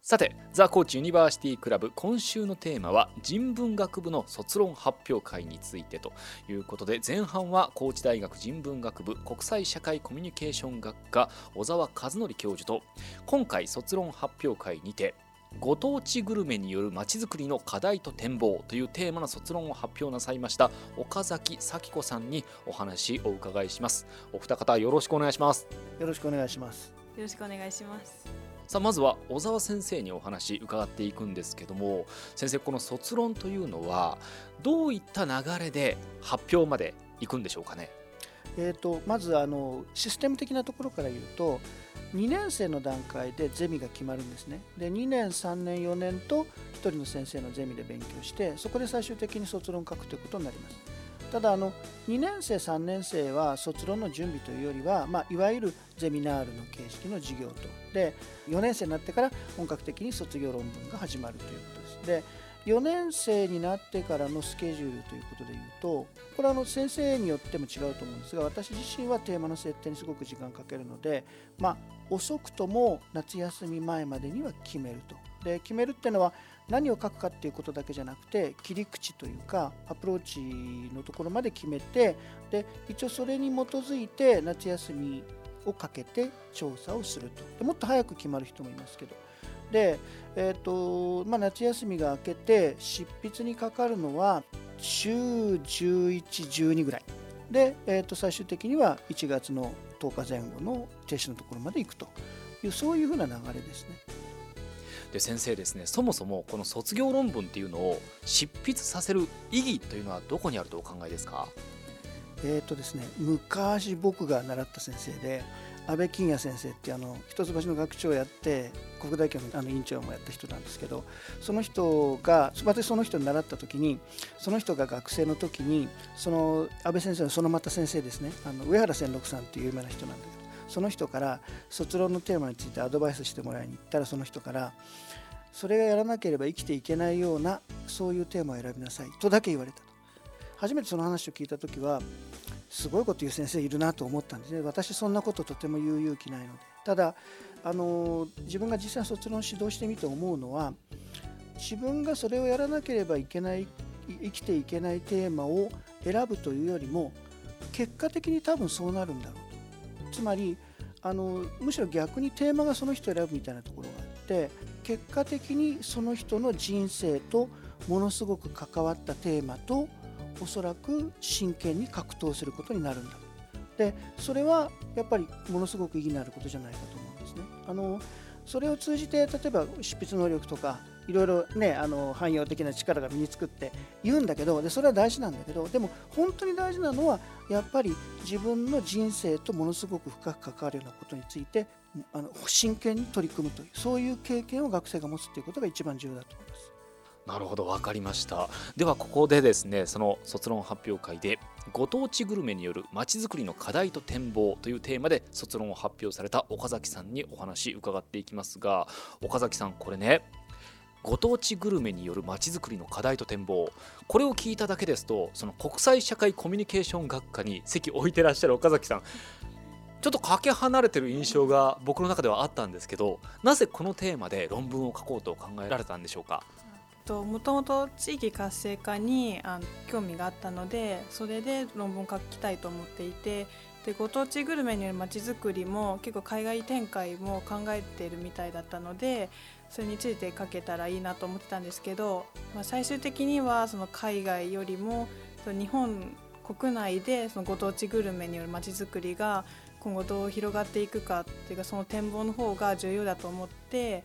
さて、ザ・コーチユニバーシティクラブ、今週のテーマは人文学部の卒論発表会についてということで、前半は高知大学人文学部国際社会コミュニケーション学科小沢和則教授と、今回卒論発表会にてご当地グルメによるまちづくりの課題と展望というテーマの卒論を発表なさいました岡崎咲子さんにお話をお伺いします。お二方よろしくお願いします。 よろしくお願いします。 よろしくお願いします。 さあ、まずは小沢先生にお話伺っていくんですけども、先生、この卒論というのはどういった流れで発表までいくんでしょうかね。 まずシステム的なところから言うと、2年生の段階でゼミが決まるんですね。で、2年3年4年と1人の先生のゼミで勉強して、そこで最終的に卒論書くということになります。ただ2年生3年生は卒論の準備というよりは、いわゆるゼミナールの形式の授業とで、4年生になってから本格的に卒業論文が始まるということです。で、4年生になってからのスケジュールということでいうと、これは先生によっても違うと思うんですが、私自身はテーマの設定にすごく時間かけるので、遅くとも夏休み前までには決めると。で、決めるっていうのは何を書くかっていうことだけじゃなくて、切り口というかアプローチのところまで決めて、で一応それに基づいて夏休みをかけて調査をすると。でもっと早く決まる人もいますけど、で、夏休みが明けて執筆にかかるのは週11、12ぐらいで、最終的には1月の10日前後の停止のところまで行くという、そういうふうな流れですね。 で、先生ですね、そもそもこの卒業論文っていうのを執筆させる意義というのはどこにあるとお考えですか。 ですね、昔僕が習った先生で安倍金也先生って一橋の学長をやって国大教の院長もやった人なんですけど、その人が私その人に習った時に、その人が学生の時にその安倍先生のそのまた先生ですね、上原千六さんっていう有名な人なんだけど、その人から卒論のテーマについてアドバイスしてもらいに行ったら、その人からそれがやらなければ生きていけないようなそういうテーマを選びなさいとだけ言われたと。初めてその話を聞いた時はすごいこと言う先生いるなと思ったんですね。私そんなこととても言う勇気ないので。ただ自分が実際卒論を指導してみて思うのは、自分がそれをやらなければいけない、生きていけないテーマを選ぶというよりも、結果的に多分そうなるんだろうと。つまりむしろ逆にテーマがその人を選ぶみたいなところがあって、結果的にその人の人生とものすごく関わったテーマとおそらく真剣に格闘することになるんだ。で、それはやっぱりものすごく意義のあることじゃないかと思うんですね。それを通じて例えば執筆能力とかいろいろね、汎用的な力が身につくって言うんだけど、でそれは大事なんだけど、でも本当に大事なのはやっぱり自分の人生とものすごく深く関わるようなことについて真剣に取り組むという、そういう経験を学生が持つということが一番重要だと思います。 なるほど、分かりました。ではここでですね、その卒論発表会でご当地グルメによるまちづくりの課題と展望というテーマで卒論を発表された岡崎さんにお話伺っていきますが、岡崎さん、これね、ご当地グルメによるまちづくりの課題と展望、これを聞いただけですと、その国際社会コミュニケーション学科に席を置いてらっしゃる岡崎さん、ちょっとかけ離れてる印象が僕の中ではあったんですけど、なぜこのテーマで論文を書こうと考えられたんでしょうか。 もともと地域活性化に興味があったので、それで論文を書きたいと思っていて、でご当地グルメによるまちづくりも結構海外展開も考えているみたいだったので、それについて書けたらいいなと思ってたんですけど、最終的にはその海外よりも日本国内でそのご当地グルメによるまちづくりが今後どう広がっていくかっていうか、その展望の方が重要だと思って、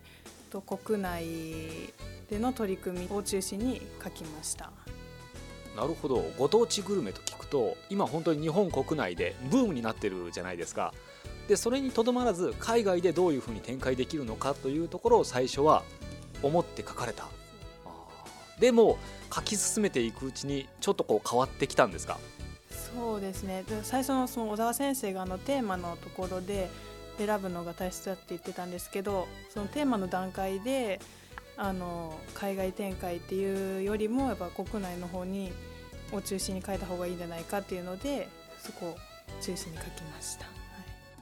国内での取り組みを中心に書きました。 なるほど、ご当地グルメと聞くと今本当に日本国内でブームになってるじゃないですか。でそれにとどまらず海外でどういうふうに展開できるのかというところを最初は思って書かれた。でも書き進めていくうちにちょっと変わってきたんですか。 そうですね。で最初のその小沢先生がテーマのところで選ぶのが大切だって言ってたんですけど、そのテーマの段階で海外展開っていうよりもやっぱ国内の方を中心に書いた方がいいんじゃないかっていうので、そこを中心に書きました。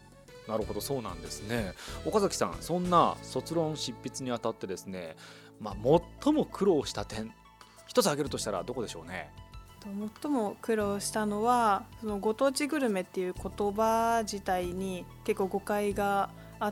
なるほど、そうなんですね。岡崎さん、そんな卒論執筆にあたってですね、最も苦労した点一つ挙げるとしたらどこでしょうね。 最も苦労したのはそのご当地グルメっていう言葉自体に結構誤解があって、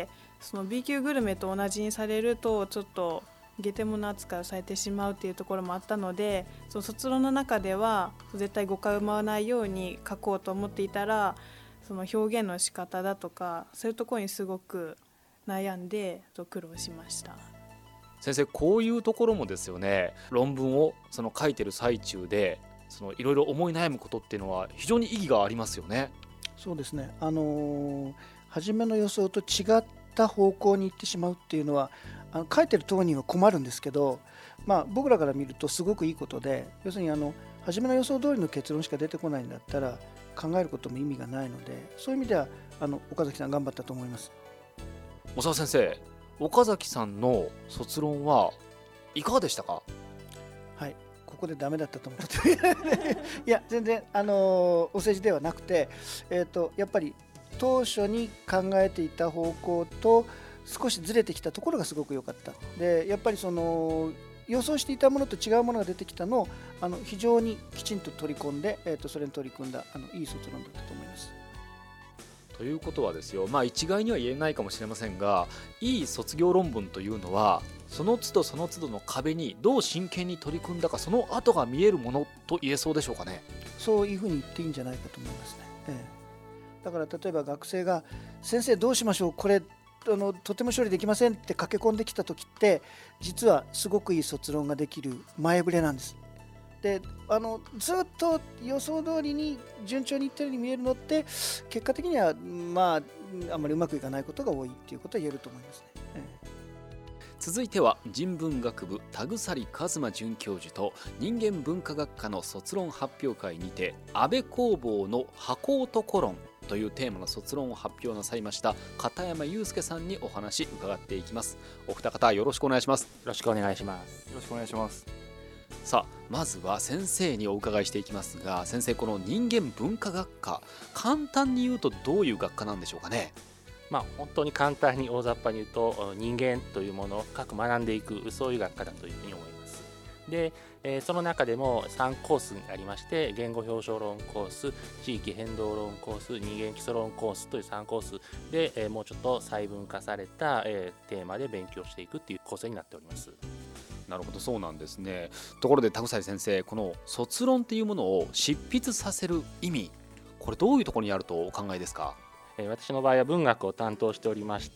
その B 級グルメと同じにされるとちょっと下手者扱いをされてしまうっていうところもあったので、その卒論の中では絶対誤解を生まないように書こうと思っていたら、その表現の仕方だとかそういうところにすごく悩んで苦労しました。 先生、こういうところもですよね、論文を書いてる最中でいろいろ思い悩むことっていうのは非常に意義がありますよね。 そうですね、初めの予想と違った方向に行ってしまうっていうのは書いてる当人は困るんですけど、僕らから見るとすごくいいことで、要するに初めの予想通りの結論しか出てこないんだったら考えることも意味がないので、そういう意味では岡崎さん頑張ったと思います。 小沢先生、岡崎さんの卒論はいかがでしたか？ はい、ここでダメだったと思っていや全然お世辞ではなくて、やっぱり当初に考えていた方向と少しずれてきたところがすごく良かった。でやっぱり予想していたものと違うものが出てきたのを非常にきちんと取り込んで、それに取り組んだいい卒論だったと思います。 ということはですよ、一概には言えないかもしれませんが、いい卒業論文というのはその都度その都度の壁にどう真剣に取り組んだか、その後が見えるものと言えそうでしょうかね。 そういうふうに言っていいんじゃないかと思いますね。だから例えば学生が先生どうしましょう、これとても処理できませんって駆け込んできた時って、実はすごくいい卒論ができる前触れなんです。でずっと予想通りに順調にいってるように見えるのって、結果的にはあんまりうまくいかないことが多いっていうことは言えると思いますね。 続いては人文学部田鎖一馬准教授と人間文化学科の卒論発表会にて、安部公房の箱男論というテーマの卒論を発表なさいました片山祐介さんにお話伺っていきます。お二方よろしくお願いします。 よろしくお願いします。 よろしくお願いします。 さあ、まずは先生にお伺いしていきますが、先生、この人間文化学科、簡単に言うとどういう学科なんでしょうかね。 本当に簡単に大雑把に言うと、人間というものを深く学んでいく、そういう学科だというふうに思います。で、その中でも3コースにありまして、言語表彰論コース、地域変動論コース、人間基礎論コースという3コースで、もうちょっと細分化された、テーマで勉強していくという構成になっております。 なるほど、そうなんですね。ところで田鎖先生、この卒論っていうものを執筆させる意味、これどういうところにあるとお考えですか？ 私の場合は文学を担当しておりまして、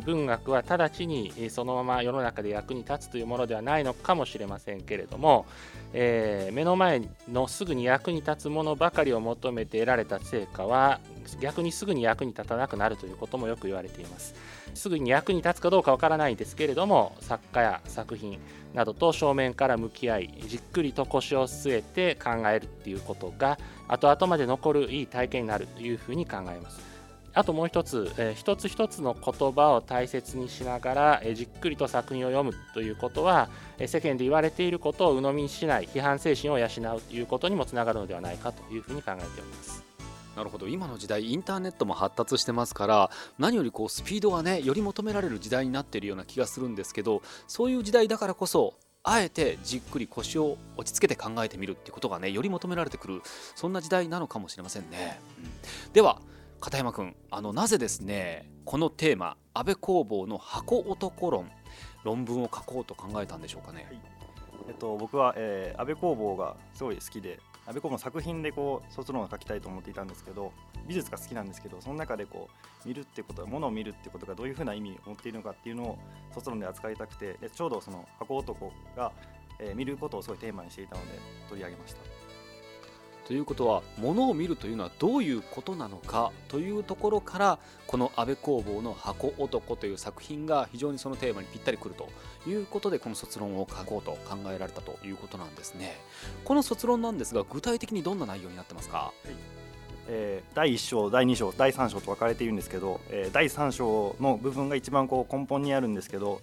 文学は直ちにそのまま世の中で役に立つというものではないのかもしれませんけれども、目の前のすぐに役に立つものばかりを求めて得られた成果は逆にすぐに役に立たなくなるということもよく言われています。すぐに役に立つかどうかわからないですけれども、作家や作品などと正面から向き合い、じっくりと腰を据えて考えるっていうことが後々まで残るいい体験になるというふうに考えます。あともう一つ、一つ一つの言葉を大切にしながら、じっくりと作品を読むということは、世間で言われていることを鵜呑みにしない批判精神を養うということにもつながるのではないかというふうに考えております。 なるほど、今の時代インターネットも発達してますから、何よりスピードがね、より求められる時代になっているような気がするんですけど、そういう時代だからこそあえてじっくり腰を落ち着けて考えてみるっていうことがね、より求められてくる、そんな時代なのかもしれませんね。では片山君、なぜですね、このテーマ安部公房の箱男論、論文を書こうと考えたんでしょうかね。 僕は、安部公房がすごい好きで、安部公房の作品で卒論を書きたいと思っていたんですけど、美術が好きなんですけど、その中で見るってこと、ものを見るってことがどういうふうな意味を持っているのかっていうのを卒論で扱いたくて、でちょうどその箱男が、見ることをすごいテーマにしていたので取り上げました。 ということは、物を見るというのはどういうことなのかというところから、この安部公房の箱男という作品が非常にそのテーマにぴったりくるということで、この卒論を書こうと考えられたということなんですね。この卒論なんですが、具体的にどんな内容になってますか？ 第1章、第2章、第3章と分かれているんですけど、第3章の部分が一番根本にあるんですけど、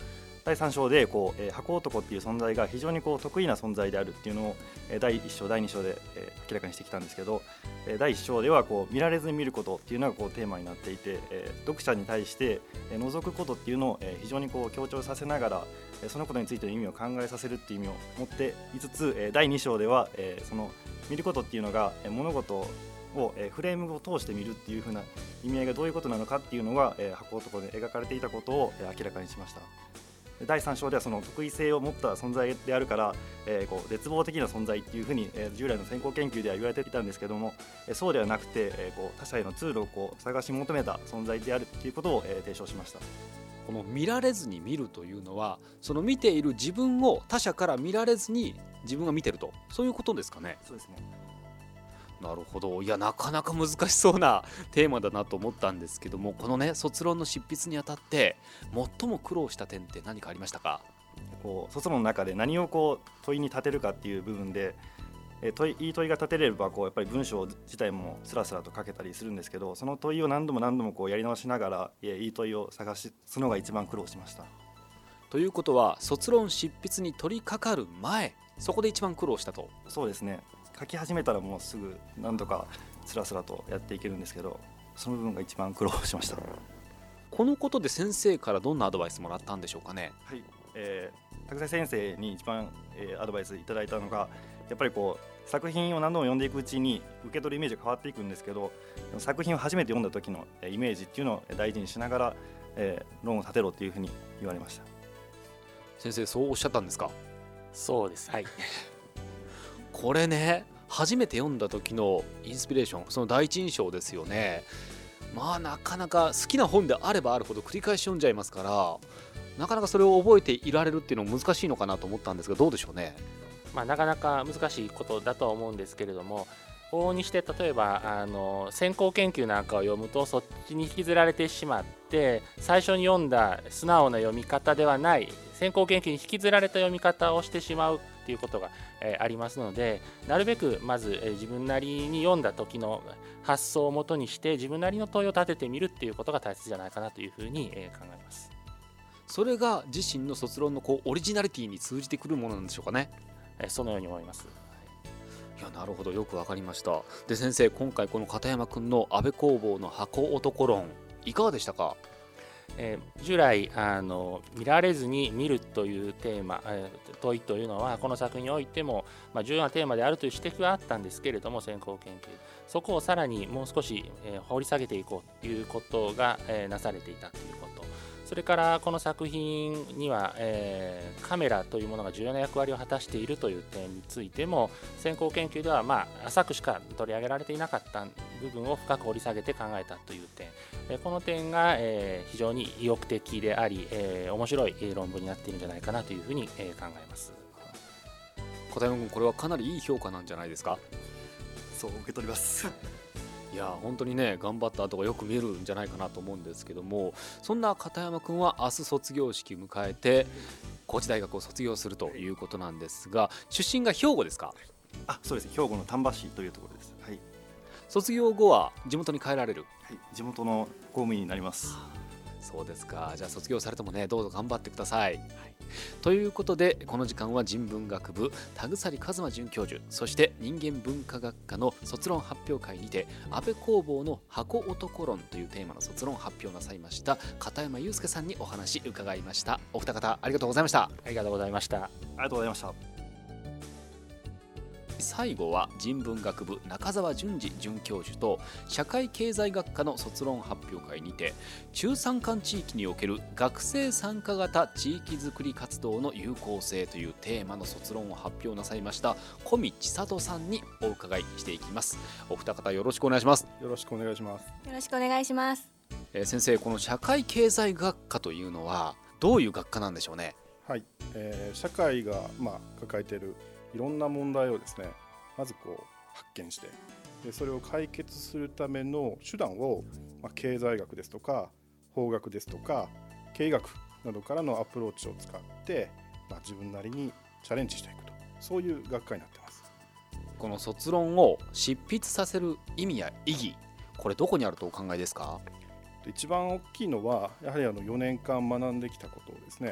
第3章で箱男っていう存在が非常に得意な存在であるっていうのを第1章第2章で明らかにしてきたんですけど、第1章では見られずに見ることっていうのがテーマになっていて、読者に対して覗くことっていうのを非常に強調させながらそのことについての意味を考えさせるっていう意味を持っていつつ、第2章ではその見ることっていうのが物事をフレームを通して見るっていう風な意味合いがどういうことなのかっていうのが箱男で描かれていたことを明らかにしました。第3章ではその特異性を持った存在であるから、絶望的な存在っていうふうに、従来の先行研究では言われていたんですけども、そうではなくて、他者への通路を探し求めた存在であるっていうことを、提唱しました。 この見られずに見るというのは、その見ている自分を他者から見られずに自分が見てると、そういうことですかね。 そうですね。 なるほど。いや、なかなか難しそうなテーマだなと思ったんですけども、このね卒論の執筆にあたって最も苦労した点って何かありましたか？ 卒論の中で何を問いに立てるかっていう部分で、いい問いが立てればやっぱり文章自体もスラスラと書けたりするんですけど、その問いを何度もやり直しながらいい問いを探すのが一番苦労しました。 ということは卒論執筆に取り掛かる前、そこで一番苦労したと。 そうですね。書き始めたらもうすぐ何とかスラスラとやっていけるんですけど、その部分が一番苦労しました。 このことで先生からどんなアドバイスもらったんでしょうかね？ はい、高瀬先生に一番、アドバイスいただいたのが、やっぱり作品を何度も読んでいくうちに受け取るイメージが変わっていくんですけど、作品を初めて読んだ時のイメージっていうのを大事にしながら、論を立てろというふうに言われました。 先生そうおっしゃったんですか？ そうです。はい。 これね、初めて読んだ時のインスピレーション、その第一印象ですよね。まあなかなか好きな本であればあるほど繰り返し読んじゃいますから、なかなかそれを覚えていられるっていうのも難しいのかなと思ったんですが、どうでしょうね？ なかなか難しいことだとは思うんですけれども、往々にして例えば先行研究なんかを読むとそっちに引きずられてしまって、最初に読んだ素直な読み方ではない先行研究に引きずられた読み方をしてしまうっていうことがありますので、なるべくまず自分なりに読んだ時の発想をもとにして自分なりの問いを立ててみるっていうことが大切じゃないかなというふうに考えます。 それが自身の卒論のオリジナリティに通じてくるものなんでしょうかね？ そのように思います。 いや、なるほど、よくわかりました。で先生、今回この片山くんの安部公房の箱男論いかがでしたか？ 従来見られずに見るというテーマ、問いというのはこの作品においても、重要なテーマであるという指摘はあったんですけれども、先行研究そこをさらにもう少し、掘り下げていこうということが、なされていたということ、それからこの作品には、カメラというものが重要な役割を果たしているという点についても、先行研究では浅くしか取り上げられていなかった部分を深く掘り下げて考えたという点、この点が、非常に意欲的であり、面白い論文になっているんじゃないかなというふうに、考えます。 片山君、これはかなりいい評価なんじゃないですか？ そう受け取ります。 いや、本当にね、頑張った後がよく見えるんじゃないかなと思うんですけども、そんな片山くんは明日卒業式迎えて高知大学を卒業するということなんですが、出身が兵庫ですか？ そうです。兵庫の丹波市というところです。はい。 卒業後は地元に帰られる？ はい、地元の公務員になります。 そうですか。じゃあ卒業されてもね、どうぞ頑張ってください。はい、ということで、この時間は人文学部田鎖一馬准教授、そして人間文化学科の卒論発表会にて安部公房の箱男論というテーマの卒論発表なさいました片山祐介さんにお話伺いました。お二方ありがとうございました。 ありがとうございました。 ありがとうございました。 最後は人文学部中澤淳二准教授と社会経済学科の卒論発表会にて、中山間地域における学生参加型地域づくり活動の有効性というテーマの卒論を発表なさいました小見千里さんにお伺いしていきます。お二方よろしくお願いします。 よろしくお願いします。 よろしくお願いします。 先生、この社会経済学科というのはどういう学科なんでしょうね？ はい、社会が抱えているいろんな問題をですね、まず発見して、でそれを解決するための手段を、経済学ですとか法学ですとか経営学などからのアプローチを使って、自分なりにチャレンジしていくと、そういう学科になっています。 この卒論を執筆させる意味や意義、これどこにあるとお考えですか？ 一番大きいのはやはり4年間学んできたことをですね、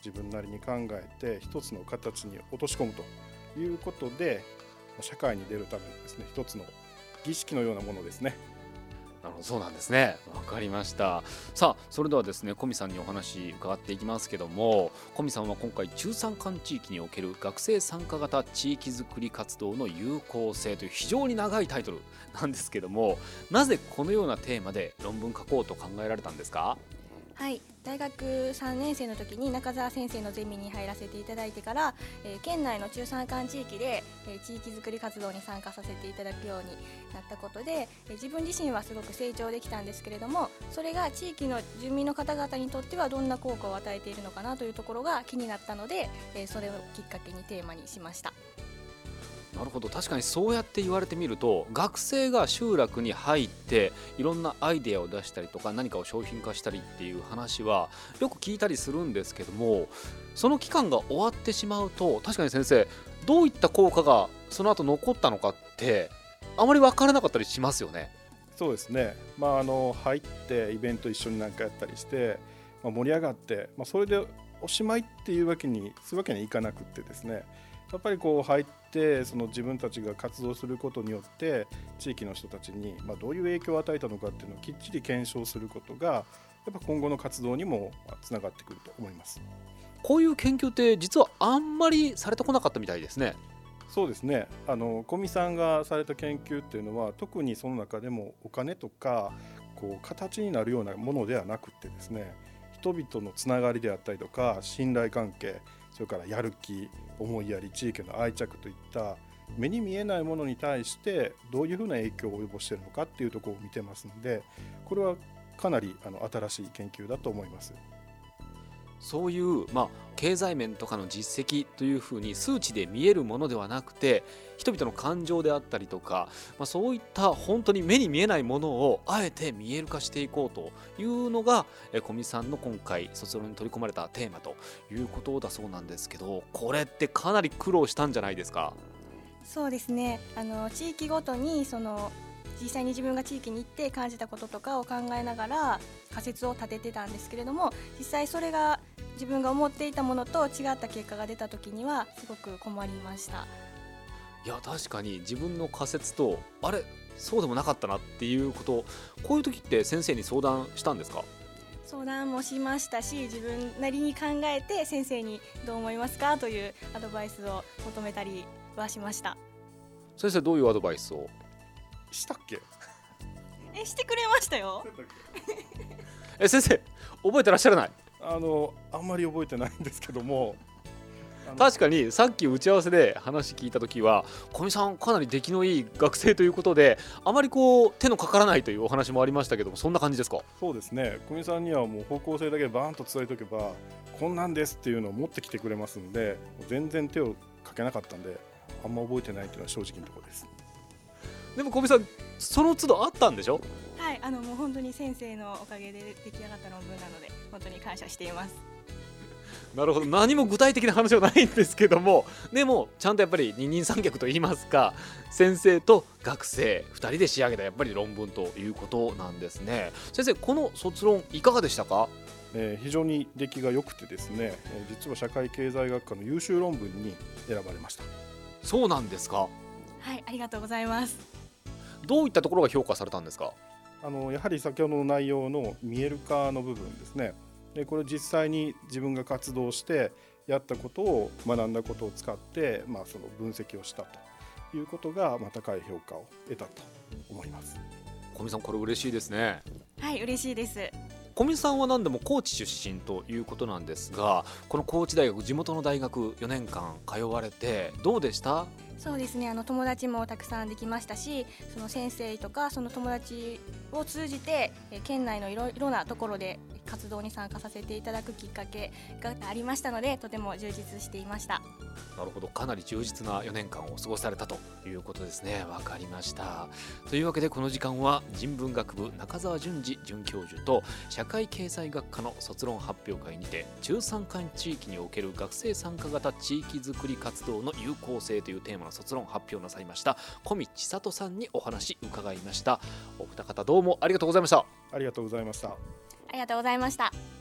自分なりに考えて一つの形に落とし込むということで、社会に出るためのですね、一つの儀式のようなものですね。 なるほど、そうなんですね。わかりました。さあ、それではですね、小見さんにお話伺っていきますけども、小見さんは今回中山間地域における学生参加型地域づくり活動の有効性という非常に長いタイトルなんですけども、なぜこのようなテーマで論文書こうと考えられたんですか？ はい、大学3年生の時に中澤先生のゼミに入らせていただいてから、県内の中山間地域で、地域づくり活動に参加させていただくようになったことで、自分自身はすごく成長できたんですけれども、それが地域の住民の方々にとってはどんな効果を与えているのかなというところが気になったので、それをきっかけにテーマにしました。 なるほど、確かにそうやって言われてみると、学生が集落に入っていろんなアイデアを出したりとか何かを商品化したりっていう話はよく聞いたりするんですけども、その期間が終わってしまうと、確かに先生、どういった効果がその後残ったのかってあまり分からなかったりしますよね。 そうですね、入ってイベント一緒になんかやったりして、盛り上がって、それでおしまいっていうわけにはいかなくってですね、やっぱりこう入ってその自分たちが活動することによって地域の人たちにどういう影響を与えたのかっていうのをきっちり検証することがやっぱ今後の活動にもつながってくると思います。 こういう研究って実はあんまりされてこなかったみたいですね。 そうですね、小見さんがされた研究っていうのは特にその中でもお金とかこう形になるようなものではなくてですね、人々のつながりであったりとか信頼関係、それからやる気、思いやり、地域の愛着といった目に見えないものに対してどういうふうな影響を及ぼしているのかっていうところを見てますので、これはかなり新しい研究だと思います。 そういう、経済面とかの実績というふうに数値で見えるものではなくて、人々の感情であったりとか、そういった本当に目に見えないものをあえて見える化していこうというのが小見さんの今回卒論に取り込まれたテーマということだそうなんですけど、これってかなり苦労したんじゃないですか？ そうですね、地域ごとに実際に自分が地域に行って感じたこととかを考えながら仮説を立ててたんですけれども、実際それが自分が思っていたものと違った結果が出た時にはすごく困りました。 いや、確かに自分の仮説とあれそうでもなかったなっていうこと、こういう時って先生に相談したんですか？ 相談もしましたし、自分なりに考えて先生にどう思いますかというアドバイスを求めたりはしました。 先生、どういうアドバイスをしたっけ？ してくれましたよ。 先生覚えてらっしゃらない？ あんまり覚えてないんですけども、 確かにさっき打ち合わせで話聞いた時は、小見さんかなり出来のいい学生ということで、あまり手のかからないというお話もありましたけども、そんな感じですか？ そうですね、小見さんにはもう方向性だけバーンと伝えておけばこんなんですっていうのを持ってきてくれますんで、全然手をかけなかったんであんま覚えてないというのは正直なところです。 でも小見さん、その都度あったんでしょ？ はい、もう本当に先生のおかげで出来上がった論文なので本当に感謝しています。 なるほど、何も具体的な話はないんですけども、でもちゃんとやっぱり二人三脚といいますか、先生と学生2人で仕上げたやっぱり論文ということなんですね。先生、この卒論いかがでしたか？ 非常に出来が良くてですね、実は社会経済学科の優秀論文に選ばれました。 そうなんですか？ はい、ありがとうございます。 どういったところが評価されたんですか？ やはり先ほどの内容の見える化の部分ですね。でこれ実際に自分が活動してやったことを学んだことを使って、その分析をしたということが、高い評価を得たと思います。 小見さん、これ嬉しいですね。 はい、嬉しいです。 小見さんは何でも高知出身ということなんですが、この高知大学、地元の大学4年間通われてどうでした？ そうですね、友達もたくさんできましたし、その先生とかその友達を通じて県内のいろいろなところで活動に参加させていただくきっかけがありましたので、とても充実していました。 なるほど、かなり充実な4年間を過ごされたということですね。わかりました。というわけでこの時間は人文学部中澤淳二准教授と社会経済学科の卒論発表会にて、中山間地域における学生参加型地域づくり活動の有効性というテーマの卒論発表なさいました小見千里さんにお話伺いました。お二方どうもありがとうございました。 ありがとうございました。 ありがとうございました。